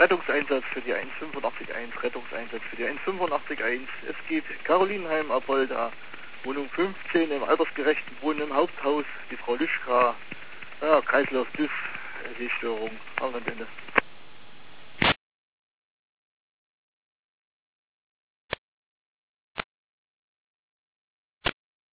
Rettungseinsatz für die 185.1, Rettungseinsatz für die 185.1. Es geht Carolinenheim, Apolda, Wohnung 15 im altersgerechten Wohnen im Haupthaus. Die Frau Lischka, ja, Kreislauf, Sehstörung, Antenne.